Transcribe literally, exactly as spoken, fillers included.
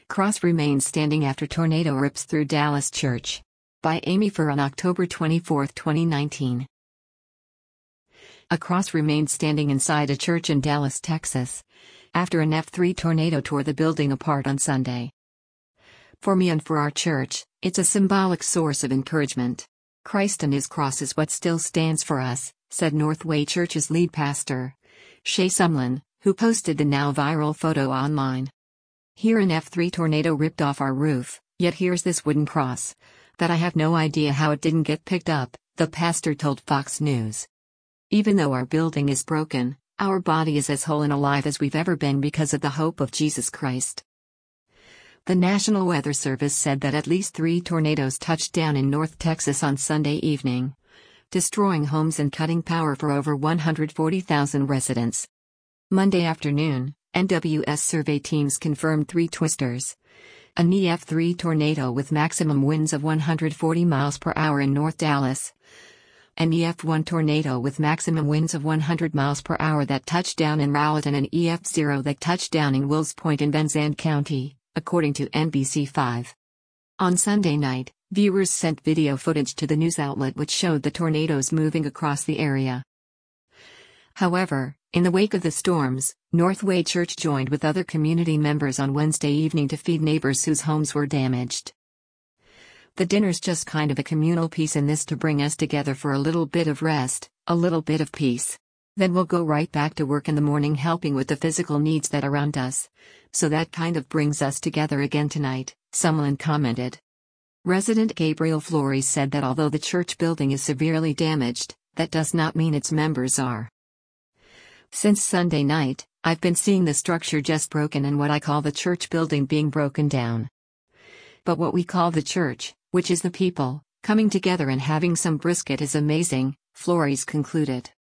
Cross remains standing after tornado rips through Dallas church. By Amy Furr on October twenty-fourth, twenty nineteen. A cross remained standing inside a church in Dallas, Texas, after an F three tornado tore the building apart on Sunday. For me and for our church, it's a symbolic source of encouragement. Christ and His cross is what still stands for us, said Northway Church's lead pastor, Shay Sumlin, who posted the now viral photo online. Here an F three tornado ripped off our roof, yet here's this wooden cross that I have no idea how it didn't get picked up, the pastor told Fox News. Even though our building is broken, our body is as whole and alive as we've ever been because of the hope of Jesus Christ. The National Weather Service said that at least three tornadoes touched down in North Texas on Sunday evening, destroying homes and cutting power for over one hundred forty thousand residents. Monday afternoon, N W S survey teams confirmed three twisters. An E F three tornado with maximum winds of one hundred forty miles per hour in North Dallas. An E F one tornado with maximum winds of one hundred miles per hour that touched down in Rowlett, and an E F zero that touched down in Wills Point in Van Zandt County, according to N B C five. On Sunday night, viewers sent video footage to the news outlet which showed the tornadoes moving across the area. However, in the wake of the storms, Northway Church joined with other community members on Wednesday evening to feed neighbors whose homes were damaged. The dinner's just kind of a communal piece in this to bring us together for a little bit of rest, a little bit of peace. Then we'll go right back to work in the morning helping with the physical needs that are around us. So that kind of brings us together again tonight, Sumlin commented. Resident Gabriel Flores said that although the church building is severely damaged, that does not mean its members are. Since Sunday night, I've been seeing the structure just broken and what I call the church building being broken down. But what we call the church, which is the people, coming together and having some brisket is amazing, Flores concluded.